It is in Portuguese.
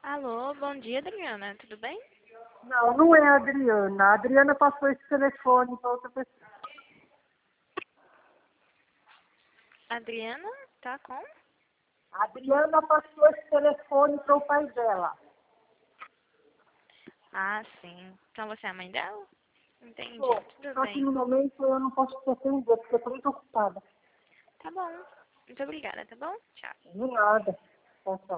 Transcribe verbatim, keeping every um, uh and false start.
Alô, bom dia, Adriana. Tudo bem? Não, não é a Adriana. A Adriana passou esse telefone para outra pessoa. Adriana, tá com? A Adriana passou esse telefone para o pai dela. Ah, sim. Então você é a mãe dela? Entendi. Só Tudo só que bem. no momento eu não posso te atender, porque eu estou muito ocupada. Tá bom. Muito obrigada, tá bom? Tchau. De nada. Tchau, tchau.